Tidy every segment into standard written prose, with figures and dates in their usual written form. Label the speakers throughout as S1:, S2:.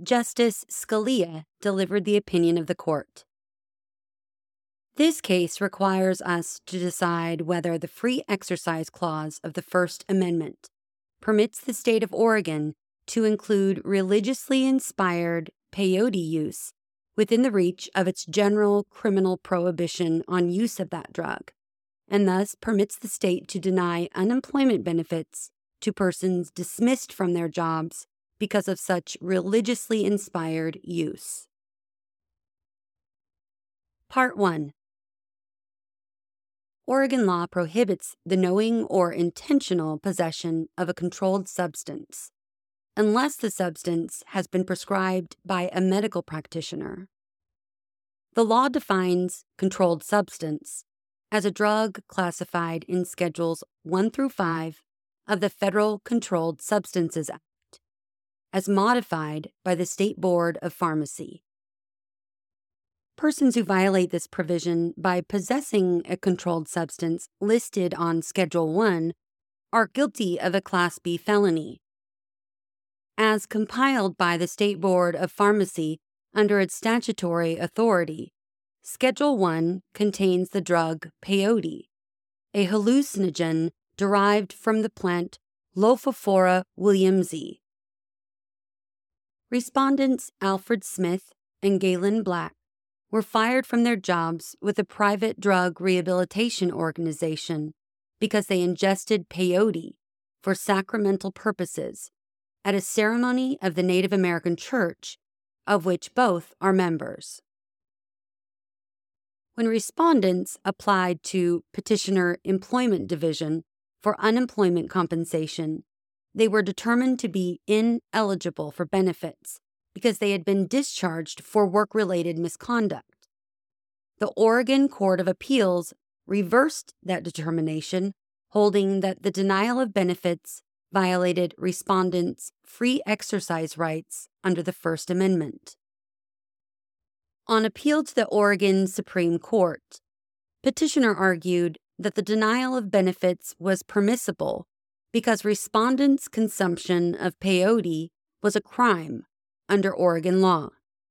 S1: Justice Scalia delivered the opinion of the court. This case requires us to decide whether the Free Exercise Clause of the First Amendment permits the state of Oregon to include religiously inspired peyote use within the reach of its general criminal prohibition on use of that drug, and thus permits the state to deny unemployment benefits to persons dismissed from their jobs because of such religiously inspired use. Part 1. Oregon law prohibits the knowing or intentional possession of a controlled substance unless the substance has been prescribed by a medical practitioner. The law defines controlled substance as a drug classified in Schedules 1 through 5 of the Federal Controlled Substances Act, as modified by the State Board of Pharmacy. Persons who violate this provision by possessing a controlled substance listed on Schedule 1 are guilty of a Class B felony. As compiled by the State Board of Pharmacy under its statutory authority, Schedule 1 contains the drug peyote, a hallucinogen derived from the plant Lophophora williamsii. Respondents Alfred Smith and Galen Black were fired from their jobs with a private drug rehabilitation organization because they ingested peyote for sacramental purposes at a ceremony of the Native American Church, of which both are members. When respondents applied to Petitioner Employment Division for unemployment compensation, they were determined to be ineligible for benefits because they had been discharged for work-related misconduct. The Oregon Court of Appeals reversed that determination, holding that the denial of benefits violated respondents' free exercise rights under the First Amendment. On appeal to the Oregon Supreme Court, petitioner argued that the denial of benefits was permissible because respondents' consumption of peyote was a crime under Oregon law.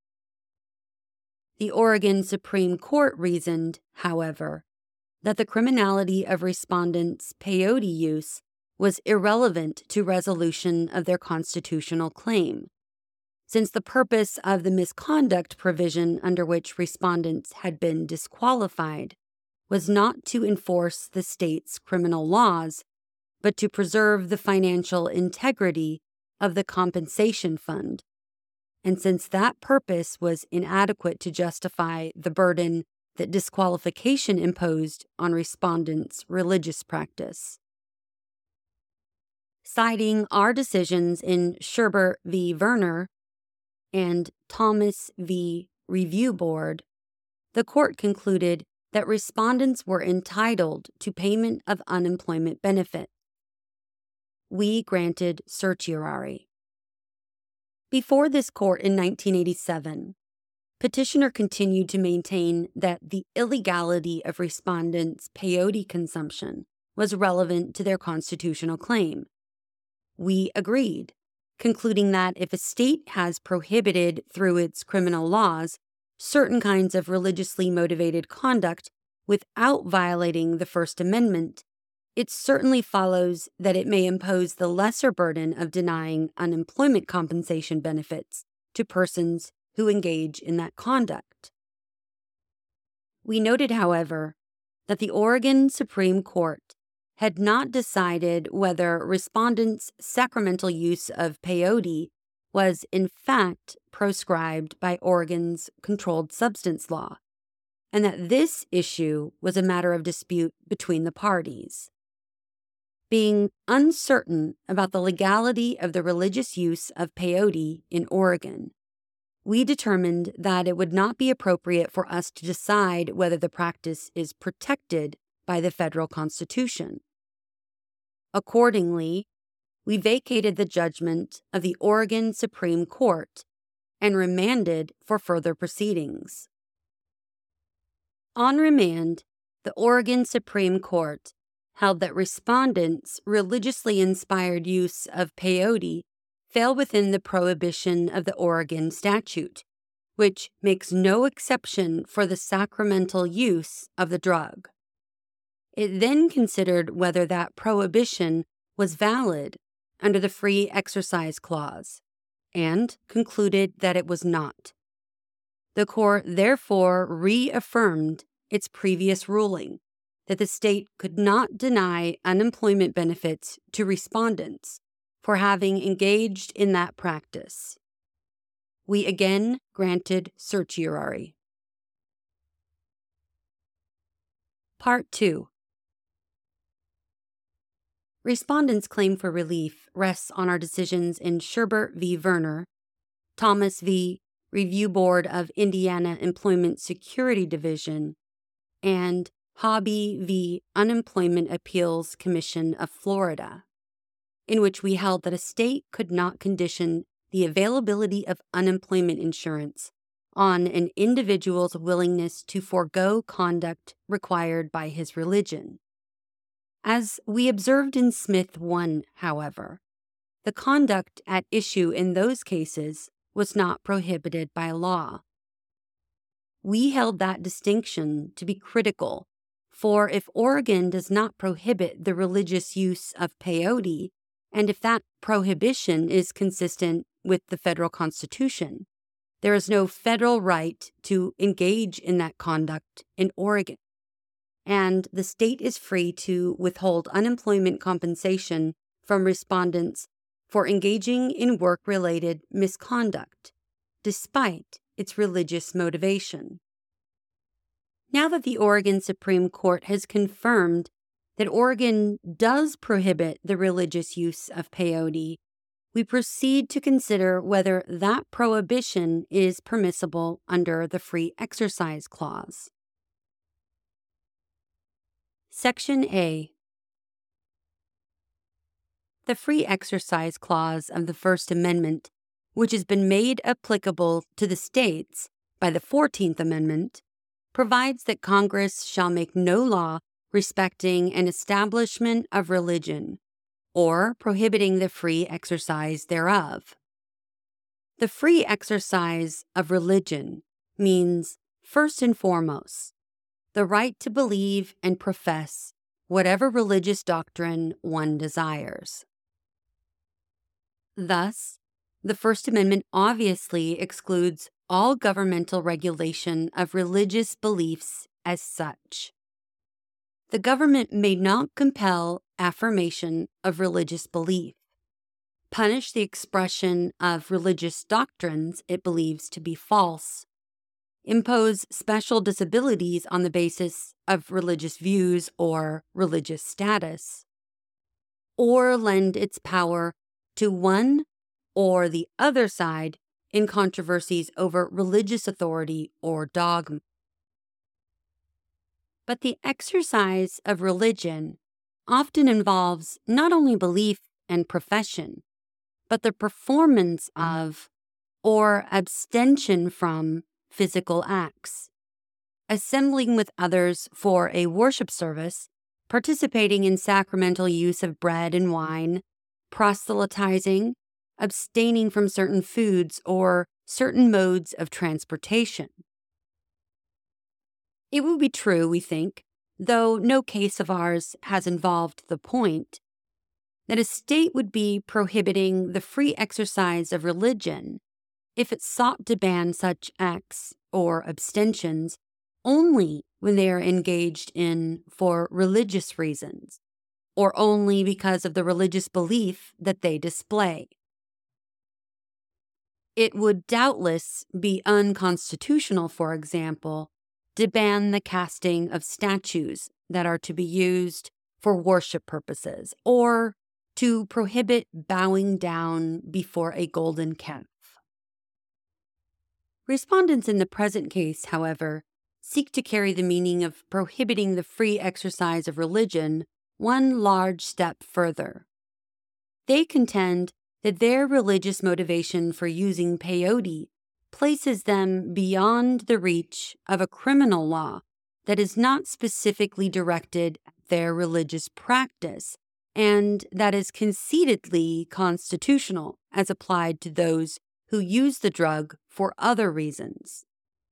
S1: The Oregon Supreme Court reasoned, however, that the criminality of respondents' peyote use was irrelevant to resolution of their constitutional claim, since the purpose of the misconduct provision under which respondents had been disqualified was not to enforce the state's criminal laws, but to preserve the financial integrity of the compensation fund. And since that purpose was inadequate to justify the burden that disqualification imposed on respondents' religious practice. Citing our decisions in Scherber v. Verner and Thomas v. Review Board, the court concluded that respondents were entitled to payment of unemployment benefit. We granted certiorari. Before this court in 1987, petitioner continued to maintain that the illegality of respondents' peyote consumption was relevant to their constitutional claim. We agreed, concluding that if a state has prohibited through its criminal laws certain kinds of religiously motivated conduct without violating the First Amendment, it certainly follows that it may impose the lesser burden of denying unemployment compensation benefits to persons who engage in that conduct. We noted, however, that the Oregon Supreme Court had not decided whether respondents' sacramental use of peyote was in fact proscribed by Oregon's controlled substance law, and that this issue was a matter of dispute between the parties. Being uncertain about the legality of the religious use of peyote in Oregon, we determined that it would not be appropriate for us to decide whether the practice is protected by the federal Constitution. Accordingly, we vacated the judgment of the Oregon Supreme Court and remanded for further proceedings. On remand, the Oregon Supreme Court held that respondents' religiously inspired use of peyote fail within the prohibition of the Oregon statute, which makes no exception for the sacramental use of the drug. It then considered whether that prohibition was valid under the Free Exercise Clause, and concluded that it was not. The court therefore reaffirmed its previous ruling that the state could not deny unemployment benefits to respondents for having engaged in that practice. We again granted certiorari. Part 2. Respondents' claim for relief rests on our decisions in Sherbert v. Verner, Thomas v. Review Board of Indiana Employment Security Division, and Hobby v. Unemployment Appeals Commission of Florida, in which we held that a state could not condition the availability of unemployment insurance on an individual's willingness to forego conduct required by his religion. As we observed in Smith 1, however, the conduct at issue in those cases was not prohibited by law. We held that distinction to be critical, for if Oregon does not prohibit the religious use of peyote, and if that prohibition is consistent with the federal Constitution, there is no federal right to engage in that conduct in Oregon, and the state is free to withhold unemployment compensation from respondents for engaging in work-related misconduct, despite its religious motivation. Now that the Oregon Supreme Court has confirmed that Oregon does prohibit the religious use of peyote, we proceed to consider whether that prohibition is permissible under the Free Exercise Clause. Section A. The Free Exercise Clause of the First Amendment, which has been made applicable to the states by the 14th Amendment, provides that Congress shall make no law respecting an establishment of religion or prohibiting the free exercise thereof. The free exercise of religion means, first and foremost, the right to believe and profess whatever religious doctrine one desires. Thus, the First Amendment obviously excludes all governmental regulation of religious beliefs as such. The government may not compel affirmation of religious belief, punish the expression of religious doctrines it believes to be false, impose special disabilities on the basis of religious views or religious status, or lend its power to one or the other side in controversies over religious authority or dogma. But the exercise of religion often involves not only belief and profession, but the performance of or abstention from physical acts, assembling with others for a worship service, participating in sacramental use of bread and wine, proselytizing, abstaining from certain foods or certain modes of transportation. It would be true, we think, though no case of ours has involved the point, that a state would be prohibiting the free exercise of religion if it sought to ban such acts or abstentions only when they are engaged in for religious reasons, or only because of the religious belief that they display. It would doubtless be unconstitutional, for example, to ban the casting of statues that are to be used for worship purposes, or to prohibit bowing down before a golden calf. Respondents in the present case, however, seek to carry the meaning of prohibiting the free exercise of religion one large step further. They contend that their religious motivation for using peyote places them beyond the reach of a criminal law that is not specifically directed at their religious practice, and that is conceitedly constitutional as applied to those who use the drug for other reasons.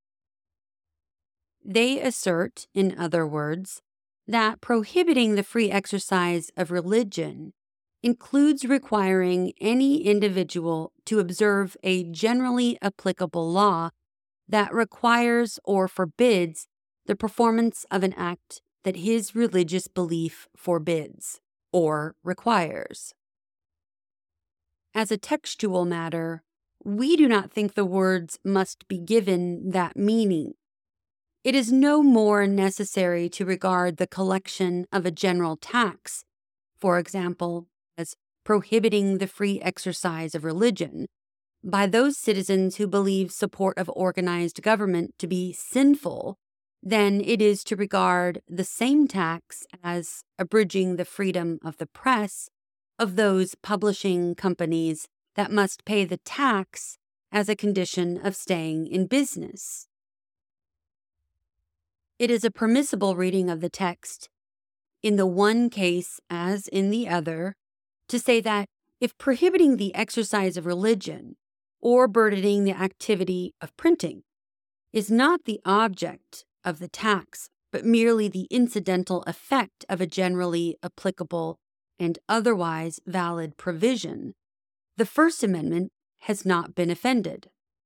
S1: They assert, in other words, that prohibiting the free exercise of religion includes requiring any individual to observe a generally applicable law that requires or forbids the performance of an act that his religious belief forbids or requires. As a textual matter, we do not think the words must be given that meaning. It is no more necessary to regard the collection of a general tax, for example, as prohibiting the free exercise of religion, by those citizens who believe support of organized government to be sinful than it is to regard the same tax as abridging the freedom of the press of those publishing companies that must pay the tax as a condition of staying in business. It is a permissible reading of the text, in the one case as in the other, to say that if prohibiting the exercise of religion or burdening the activity of printing is not the object of the tax, but merely the incidental effect of a generally applicable and otherwise valid provision, the First Amendment has not been offended.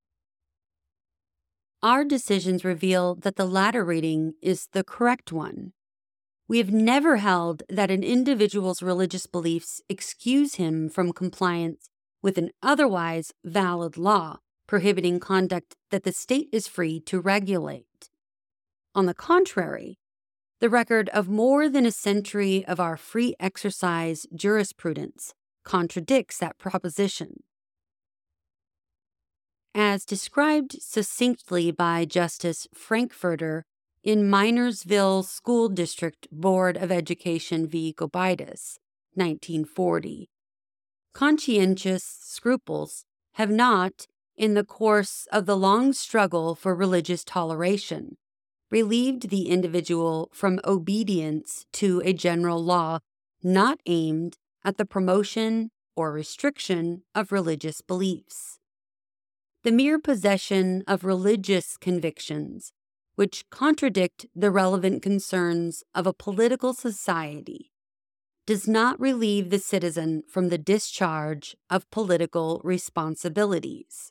S1: Our decisions reveal that the latter reading is the correct one. We have never held that an individual's religious beliefs excuse him from compliance with an otherwise valid law prohibiting conduct that the state is free to regulate. On the contrary, the record of more than a century of our free exercise jurisprudence contradicts that proposition. As described succinctly by Justice Frankfurter in Minersville School District Board of Education v. Gobitis, 1940, conscientious scruples have not, in the course of the long struggle for religious toleration, relieved the individual from obedience to a general law not aimed at the promotion or restriction of religious beliefs. The mere possession of religious convictions, which contradict the relevant concerns of a political society, does not relieve the citizen from the discharge of political responsibilities.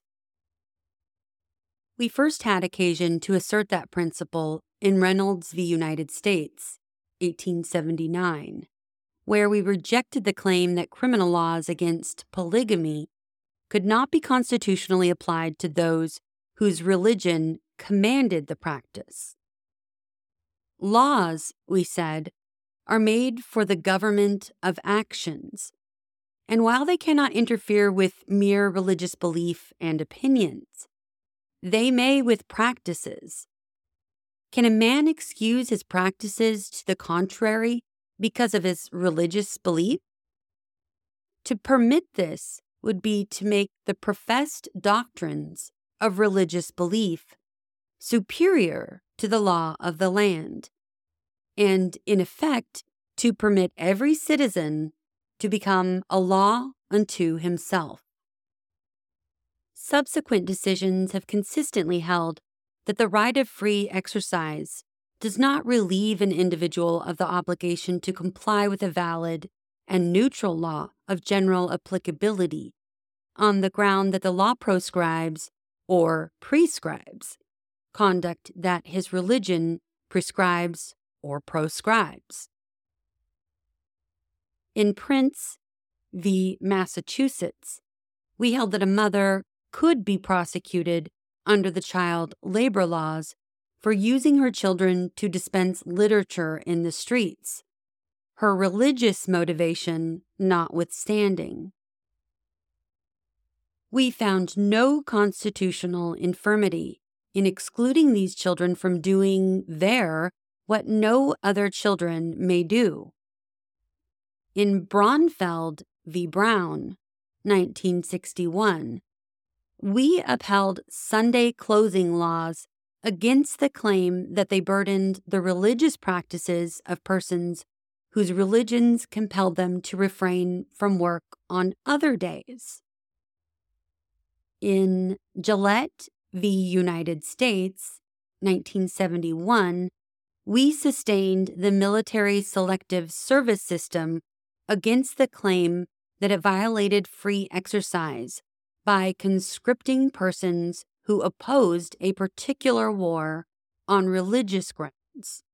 S1: We first had occasion to assert that principle in Reynolds v. United States, 1879, where we rejected the claim that criminal laws against polygamy could not be constitutionally applied to those whose religion commanded the practice. Laws, we said, are made for the government of actions, and while they cannot interfere with mere religious belief and opinions, they may with practices. Can a man excuse his practices to the contrary because of his religious belief? To permit this would be to make the professed doctrines of religious belief superior to the law of the land, and in effect to permit every citizen to become a law unto himself. Subsequent decisions have consistently held that the right of free exercise does not relieve an individual of the obligation to comply with a valid and neutral law of general applicability on the ground that the law proscribes or prescribes conduct that his religion prescribes or proscribes. In Prince v. Massachusetts, we held that a mother could be prosecuted under the child labor laws for using her children to dispense literature in the streets, her religious motivation notwithstanding. We found no constitutional infirmity in excluding these children from doing there what no other children may do. In Braunfeld v. Brown, 1961, we upheld Sunday clothing laws against the claim that they burdened the religious practices of persons whose religions compelled them to refrain from work on other days. In Gillette v. United States, 1971, we sustained the military selective service system against the claim that it violated free exercise by conscripting persons who opposed a particular war on religious grounds.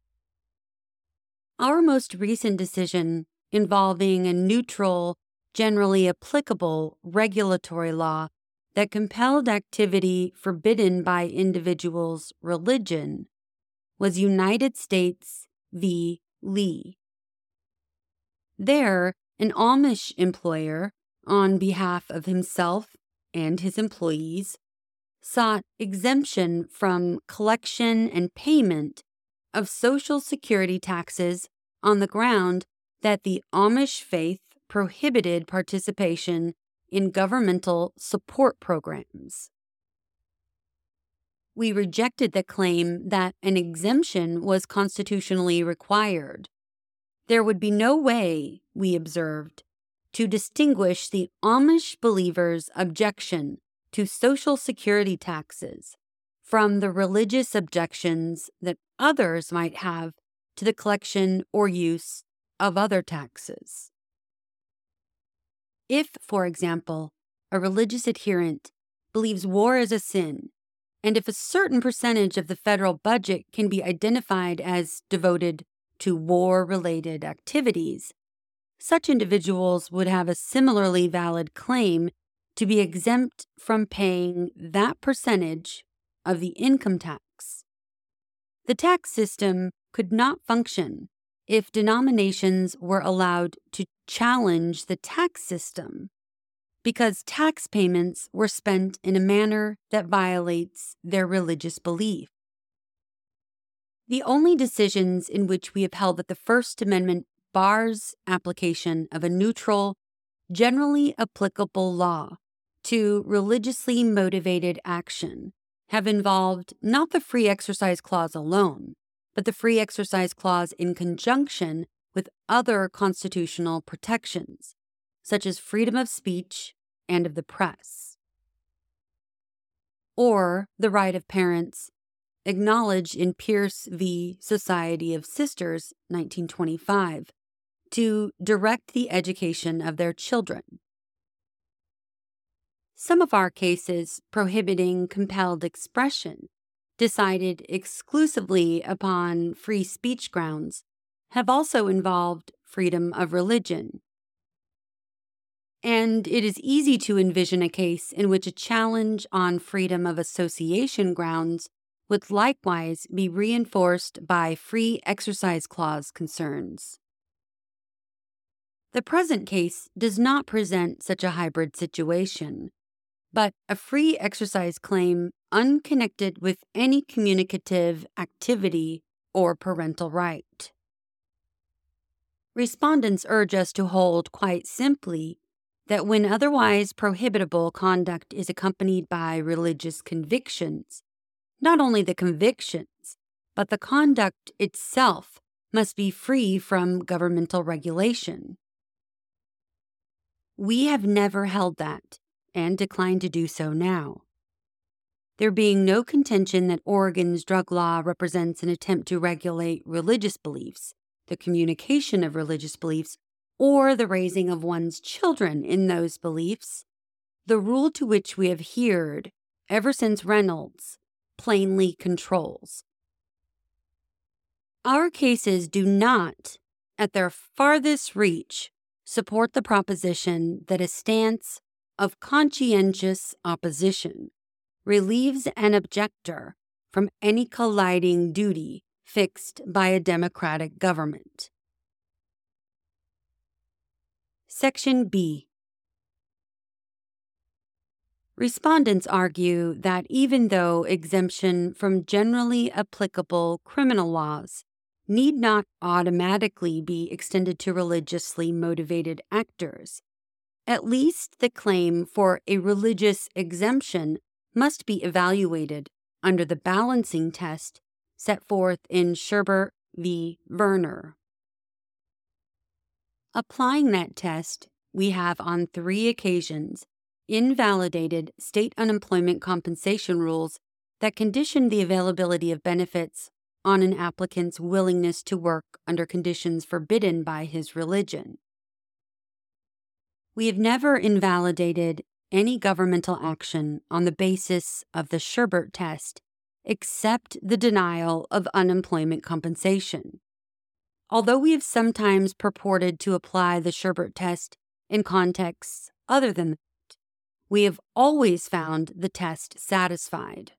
S1: Our most recent decision involving a neutral, generally applicable regulatory law that compelled activity forbidden by individuals' religion was United States v. Lee. There, an Amish employer, on behalf of himself and his employees, sought exemption from collection and payment of Social Security taxes on the ground that the Amish faith prohibited participation in governmental support programs. We rejected the claim that an exemption was constitutionally required. There would be no way, we observed, to distinguish the Amish believers' objection to Social Security taxes from the religious objections that others might have to the collection or use of other taxes. If, for example, a religious adherent believes war is a sin, and if a certain percentage of the federal budget can be identified as devoted to war-related activities, such individuals would have a similarly valid claim to be exempt from paying that percentage of the income tax. The tax system could not function if denominations were allowed to challenge the tax system, because tax payments were spent in a manner that violates their religious belief. The only decisions in which we have held that the First Amendment bars application of a neutral, generally applicable law to religiously motivated action have involved not the Free Exercise Clause alone, but the Free Exercise Clause in conjunction with other constitutional protections, such as freedom of speech and of the press, or the right of parents acknowledged in Pierce v. Society of Sisters, 1925, to direct the education of their children. Some of our cases prohibiting compelled expression, decided exclusively upon free speech grounds, have also involved freedom of religion. And it is easy to envision a case in which a challenge on freedom of association grounds would likewise be reinforced by Free Exercise Clause concerns. The present case does not present such a hybrid situation, but a free exercise claim unconnected with any communicative activity or parental right. Respondents urge us to hold quite simply that when otherwise prohibitable conduct is accompanied by religious convictions, not only the convictions, but the conduct itself must be free from governmental regulation. We have never held that, and decline to do so now. There being no contention that Oregon's drug law represents an attempt to regulate religious beliefs, the communication of religious beliefs, or the raising of one's children in those beliefs, the rule to which we have adhered ever since Reynolds plainly controls. Our cases do not, at their farthest reach, support the proposition that a stance of conscientious opposition relieves an objector from any colliding duty fixed by a democratic government. Section B. Respondents argue that even though exemption from generally applicable criminal laws need not automatically be extended to religiously motivated actors, at least the claim for a religious exemption must be evaluated under the balancing test set forth in Scherber v. Verner. Applying that test, we have on 3 occasions invalidated state unemployment compensation rules that conditioned the availability of benefits on an applicant's willingness to work under conditions forbidden by his religion. We have never invalidated any governmental action on the basis of the Sherbert test except the denial of unemployment compensation. Although we have sometimes purported to apply the Sherbert test in contexts other than that, we have always found the test satisfied.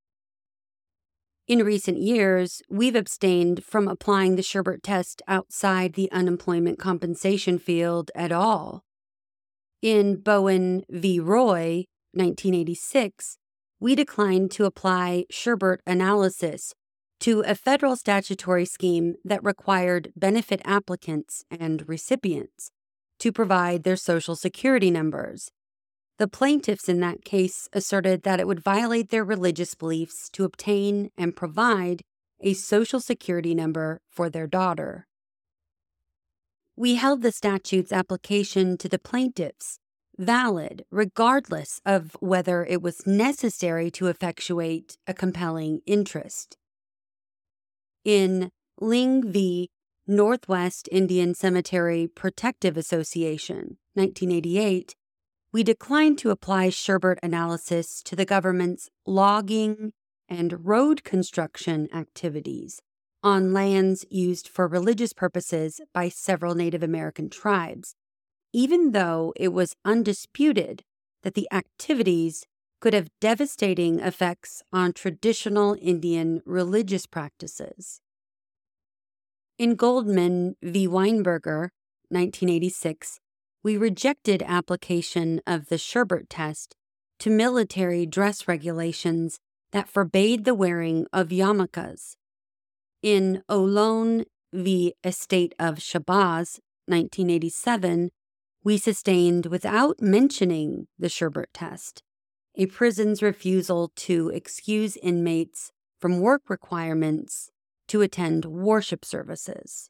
S1: In recent years, we've abstained from applying the Sherbert test outside the unemployment compensation field at all. In Bowen v. Roy, 1986, we declined to apply Sherbert analysis to a federal statutory scheme that required benefit applicants and recipients to provide their Social Security numbers. The plaintiffs in that case asserted that it would violate their religious beliefs to obtain and provide a Social Security number for their daughter. We held the statute's application to the plaintiffs valid regardless of whether it was necessary to effectuate a compelling interest. In Ling v. Northwest Indian Cemetery Protective Association, 1988, we declined to apply Sherbert analysis to the government's logging and road construction activities on lands used for religious purposes by several Native American tribes, even though it was undisputed that the activities could have devastating effects on traditional Indian religious practices. In Goldman v. Weinberger, 1986, we rejected application of the Sherbert test to military dress regulations that forbade the wearing of yarmulkes. In Olone v. Estate of Shabazz, 1987, we sustained without mentioning the Sherbert test a prison's refusal to excuse inmates from work requirements to attend worship services.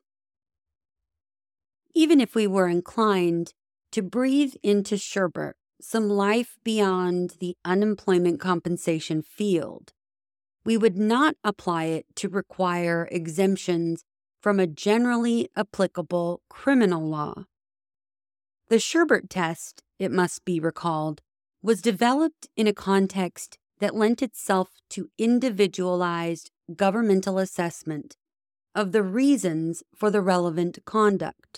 S1: Even if we were inclined to breathe into Sherbert some life beyond the unemployment compensation field, we would not apply it to require exemptions from a generally applicable criminal law. The Sherbert test, it must be recalled, was developed in a context that lent itself to individualized governmental assessment of the reasons for the relevant conduct.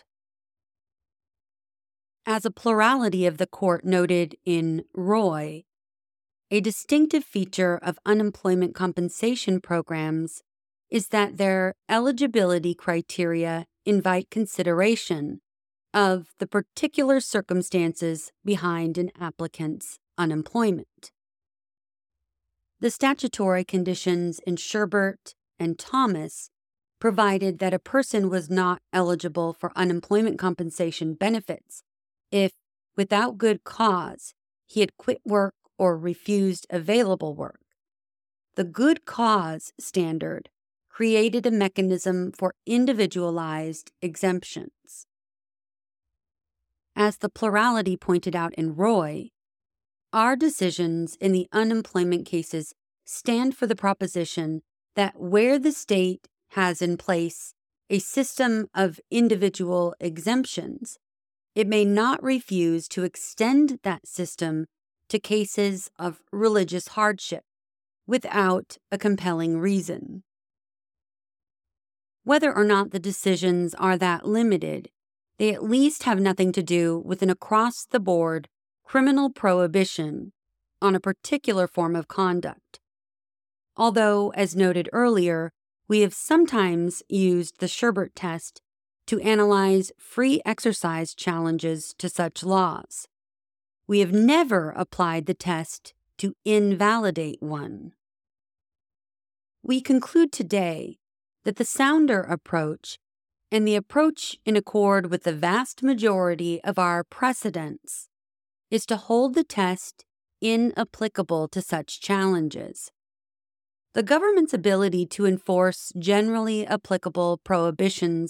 S1: As a plurality of the court noted in Roy, a distinctive feature of unemployment compensation programs is that their eligibility criteria invite consideration of the particular circumstances behind an applicant's unemployment. The statutory conditions in Sherbert and Thomas provided that a person was not eligible for unemployment compensation benefits if, without good cause, he had quit work or refused available work. The good cause standard created a mechanism for individualized exemptions. As the plurality pointed out in Roy, our decisions in the unemployment cases stand for the proposition that where the state has in place a system of individual exemptions, it may not refuse to extend that system to cases of religious hardship without a compelling reason. Whether or not the decisions are that limited, they at least have nothing to do with an across-the-board criminal prohibition on a particular form of conduct. Although, as noted earlier, we have sometimes used the Sherbert test to analyze free exercise challenges to such laws, we have never applied the test to invalidate one. We conclude today that the sounder approach and the approach in accord with the vast majority of our precedents is to hold the test inapplicable to such challenges. The government's ability to enforce generally applicable prohibitions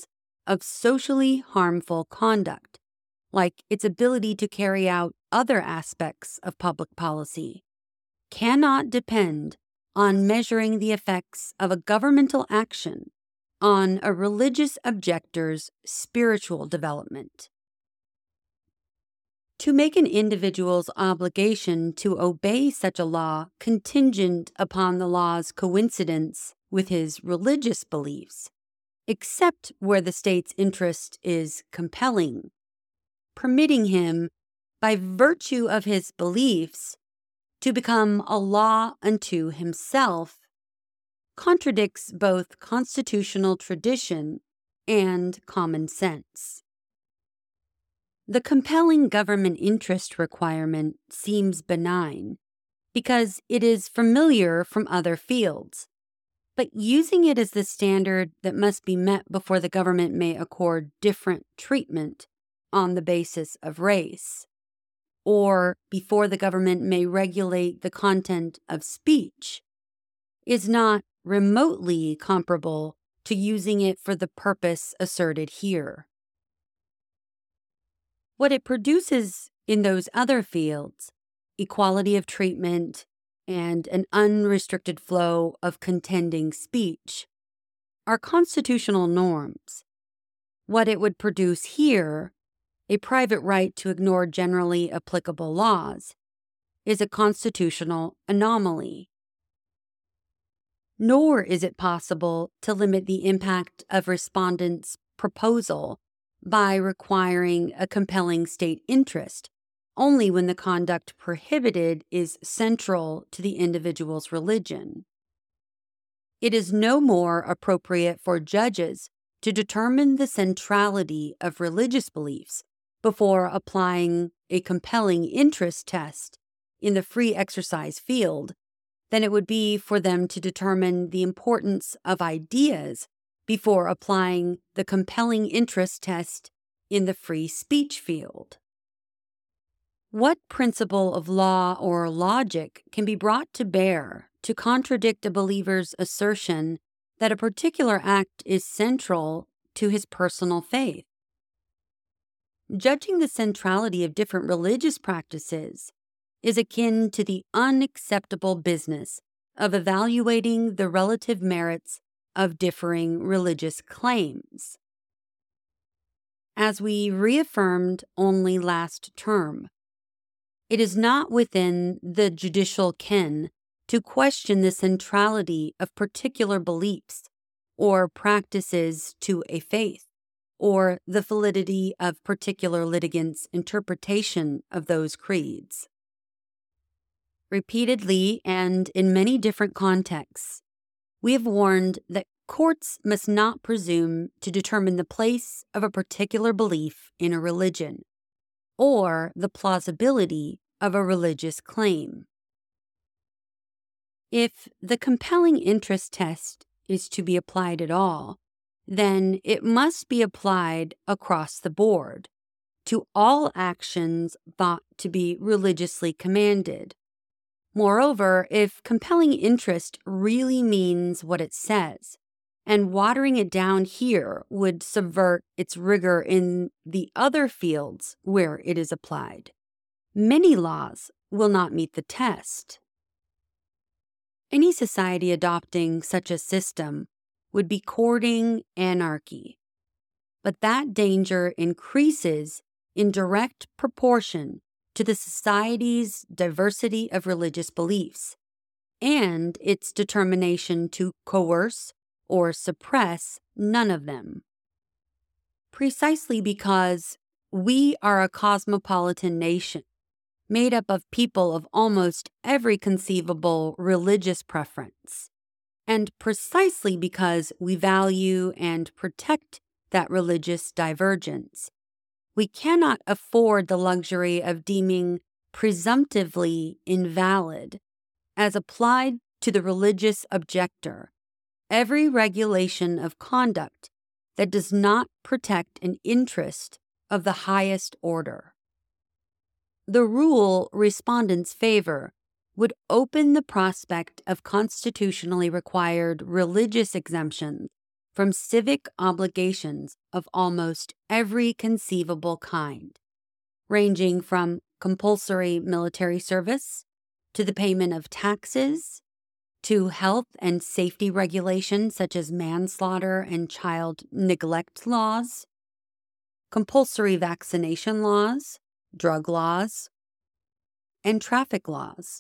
S1: of socially harmful conduct, like its ability to carry out other aspects of public policy, cannot depend on measuring the effects of a governmental action on a religious objector's spiritual development. To make an individual's obligation to obey such a law contingent upon the law's coincidence with his religious beliefs, except where the state's interest is compelling, permitting him, by virtue of his beliefs, to become a law unto himself, contradicts both constitutional tradition and common sense. The compelling government interest requirement seems benign because it is familiar from other fields, but using it as the standard that must be met before the government may accord different treatment on the basis of race, or before the government may regulate the content of speech, is not remotely comparable to using it for the purpose asserted here. What it produces in those other fields, equality of treatment and an unrestricted flow of contending speech, are constitutional norms. What it would produce here, a private right to ignore generally applicable laws, is a constitutional anomaly. Nor is it possible to limit the impact of respondents' proposal by requiring a compelling state interest only when the conduct prohibited is central to the individual's religion. It is no more appropriate for judges to determine the centrality of religious beliefs before applying a compelling interest test in the free exercise field than it would be for them to determine the importance of ideas before applying the compelling interest test in the free speech field. What principle of law or logic can be brought to bear to contradict a believer's assertion that a particular act is central to his personal faith? Judging the centrality of different religious practices is akin to the unacceptable business of evaluating the relative merits of differing religious claims. As we reaffirmed only last term, it is not within the judicial ken to question the centrality of particular beliefs or practices to a faith, or the validity of particular litigants' interpretation of those creeds. Repeatedly and in many different contexts, we have warned that courts must not presume to determine the place of a particular belief in a religion, or the plausibility of a religious claim. If the compelling interest test is to be applied at all, then it must be applied across the board to all actions thought to be religiously commanded. Moreover, if compelling interest really means what it says, and watering it down here would subvert its rigor in the other fields where it is applied, many laws will not meet the test. Any society adopting such a system would be courting anarchy, but that danger increases in direct proportion to the society's diversity of religious beliefs and its determination to coerce or suppress none of them. Precisely because we are a cosmopolitan nation made up of people of almost every conceivable religious preference, and precisely because we value and protect that religious divergence, we cannot afford the luxury of deeming presumptively invalid, as applied to the religious objector, every regulation of conduct that does not protect an interest of the highest order. The rule respondents favor would open the prospect of constitutionally required religious exemptions from civic obligations of almost every conceivable kind, ranging from compulsory military service to the payment of taxes, to health and safety regulations such as manslaughter and child neglect laws, compulsory vaccination laws, drug laws, and traffic laws,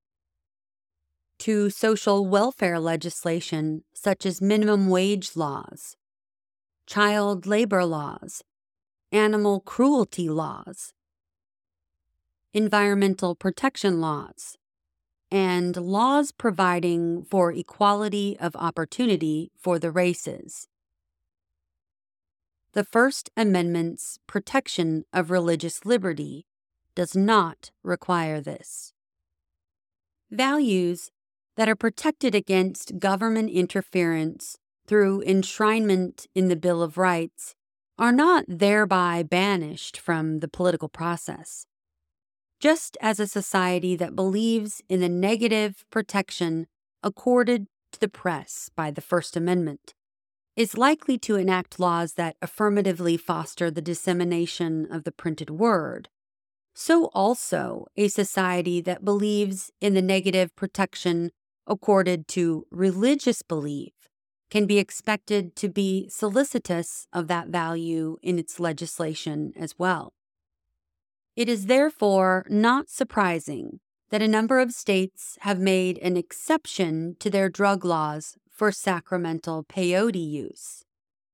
S1: to social welfare legislation such as minimum wage laws, child labor laws, animal cruelty laws, environmental protection laws, and laws providing for equality of opportunity for the races. The First Amendment's protection of religious liberty does not require this. Values that are protected against government interference through enshrinement in the Bill of Rights are not thereby banished from the political process. Just as a society that believes in the negative protection accorded to the press by the First Amendment is likely to enact laws that affirmatively foster the dissemination of the printed word, so also a society that believes in the negative protection accorded to religious belief can be expected to be solicitous of that value in its legislation as well. It is therefore not surprising that a number of states have made an exception to their drug laws for sacramental peyote use.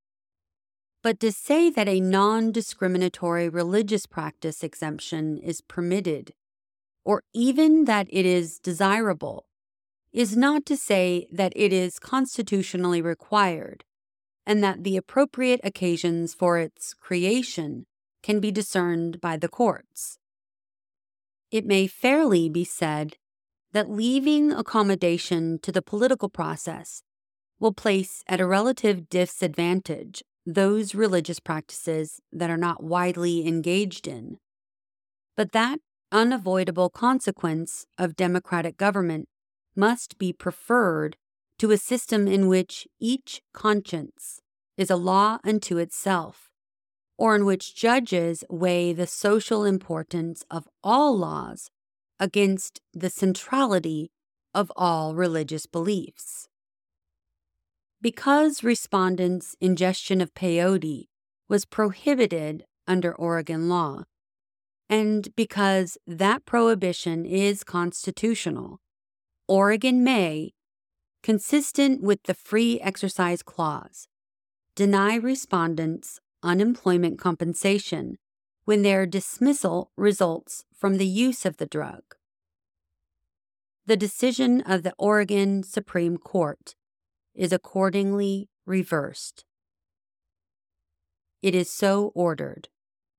S1: But to say that a non-discriminatory religious practice exemption is permitted, or even that it is desirable, is not to say that it is constitutionally required, and that the appropriate occasions for its creation can be discerned by the courts. It may fairly be said that leaving accommodation to the political process will place at a relative disadvantage those religious practices that are not widely engaged in. But that unavoidable consequence of democratic government must be preferred to a system in which each conscience is a law unto itself, or in which judges weigh the social importance of all laws against the centrality of all religious beliefs. Because respondents' ingestion of peyote was prohibited under Oregon law, and because that prohibition is constitutional, Oregon may, consistent with the Free Exercise Clause, deny respondents unemployment compensation when their dismissal results from the use of the drug. The decision of the Oregon Supreme Court is accordingly reversed. It is so ordered.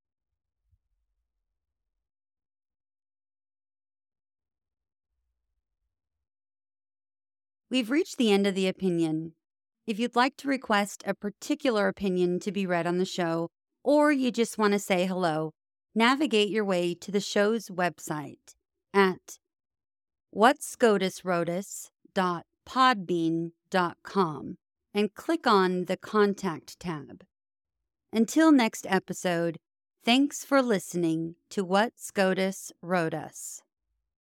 S1: We've reached the end of the opinion. If you'd like to request a particular opinion to be read on the show, or you just want to say hello, navigate your way to the show's website at whatscotuswroteus.podbean.com and click on the Contact tab. Until next episode, thanks for listening to What SCOTUS Wrote Us.